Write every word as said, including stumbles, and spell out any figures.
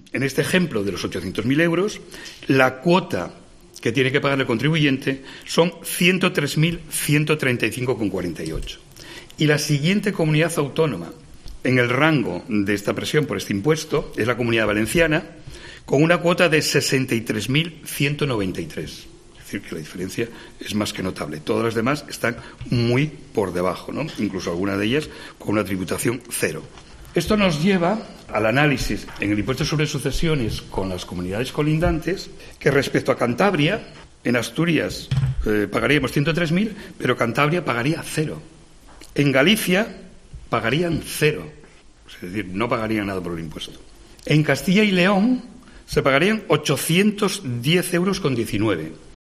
en este ejemplo de los ochocientos mil euros, la cuota que tiene que pagar el contribuyente son ciento tres mil ciento treinta y cinco coma cuarenta y ocho. Y la siguiente comunidad autónoma en el rango de esta presión por este impuesto es la Comunidad Valenciana, con una cuota de sesenta y tres mil ciento noventa y tres. Es decir, que la diferencia es más que notable. Todas las demás están muy por debajo, ¿no? Incluso algunas de ellas con una tributación cero. Esto nos lleva al análisis en el impuesto sobre sucesiones con las comunidades colindantes, que respecto a Cantabria, en Asturias eh, pagaríamos ciento tres mil, pero Cantabria pagaría cero. En Galicia pagarían cero, es decir, no pagarían nada por el impuesto. En Castilla y León se pagarían ochocientos diez euros con diecinueve.